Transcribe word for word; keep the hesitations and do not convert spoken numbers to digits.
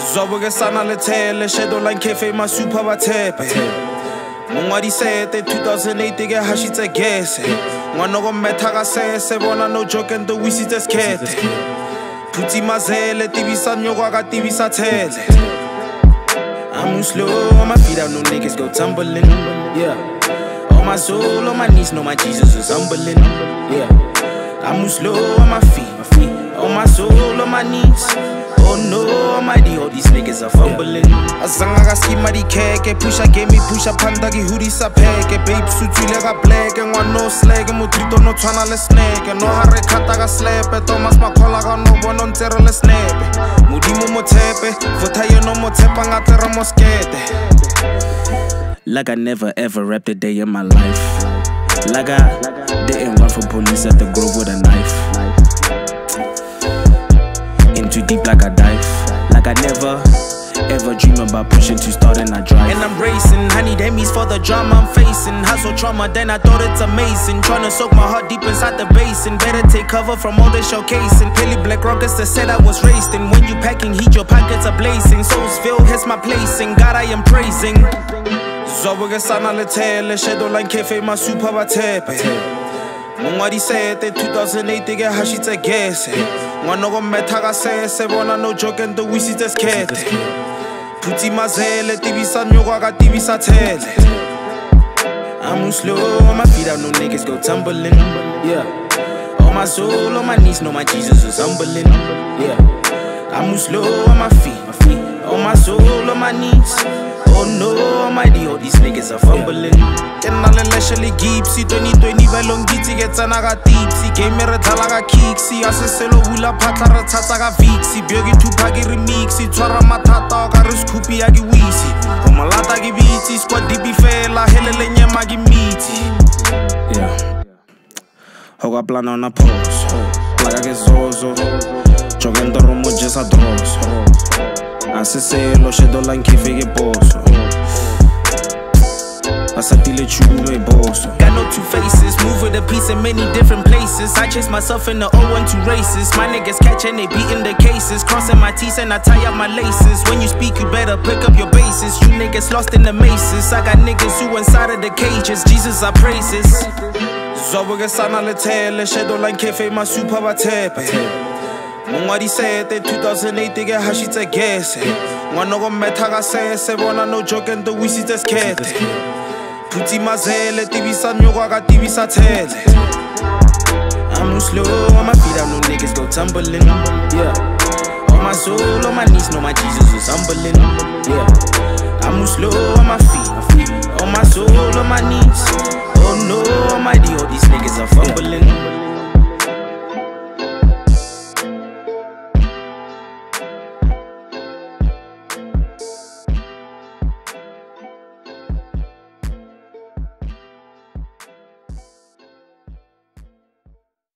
Zobuke sana le tele, shadow line cafe ma super batepe. Mongwadi sete two thousand eight ke hashitse gese. Ngwana go metha ka sese bona no joke and the wisitse skete. Puti mazele tibisa nyoko ka tibisa tele. I'm slow on my feet, I know niggas go tumbling. Yeah. On my soul, on my knees, know my Jesus is humbling. Yeah. I'm slow on my feet, my feet. On my soul, on my knees. Oh no, almighty, all these niggas are fumbling. Azanga ga skima di keke, pusha game, pusha panda ki hoodie sa peke. Babe sutu le ga black, and one no slag, mo trito no twana le snake. No hare kata ga slap, Thomas Makola ga no bono ntero le snap. Mudimo mo tepe, fota yo no mo tepa nga tera mo skete. Like I never ever rapped a day in my life. Like I didn't run from police at the Grove with a knife. In too deep like I dive. Like I never ever dream about pushing to start and I drive. And I'm racing, I need Emmys for the drama I'm facing. Hustle trauma, then I thought it's amazing. Tryna soak my heart deep inside the basin. Better take cover from all the showcasing. Pilly black rockets that said I was raced in. When you packing heat, your pockets are blazing. Souls filled, here's my placing. God I am praising. Zobuke sana le tele, shadow line cafe ma super batepe. Mongwadi sete two thousand eight ke hashitse gese. Ngwana go metha ka sese bona no joke and the wisitse skete. Puti mazele tibisa nyoko ka tibisa tele. I'm slow on my feet, I know niggas go tumbling. Yeah. On my soul, on my knees, know my Jesus is humbling. Yeah. I'm slow on my feet, my feet. On my soul, on my knees. Oh no, almighty, all these niggas are fumbling. Kenna le leshele gipsy twenty twenty belong gitsi ke tsana ka tipsy. Game re thala ka kicksi, a se selo hula phatla re tsatsa ka vixi. Byoki tupac ke remixi, tshwara mathata ka re scoopy ya ke wisi. Go malata ke bitsi, squad dibi fela, helele nyema ke miti. Yeah. Ho ka plana on a pose, plaka ke zozo. Jogando romo jesa droso. Aseselo shadow line cafe ke boso. Asatile chulo e boso. Got no two faces, move with a piece in many different places. I chase myself in the oh one two races. My niggas catching, they beating the cases. Crossing my T's and I tie up my laces. When you speak, you better pick up your bases. You niggas lost in the maces. I got niggas who inside of the cages. Jesus, I praises. Zobuke sana le tele, shadow line cafe ma super batepe. Mongwadi sete two thousand eight ke hashitse gese. Ngwana go metha ka sese bona no joke and the wisitse skete. Puti mazele tibisa nyoko ka tibisa tele. I'm slow on my feet, I know niggas go tumbling. Yeah. On my soul, on my knees, know my Jesus is humbling. Yeah. I'm slow on my feet.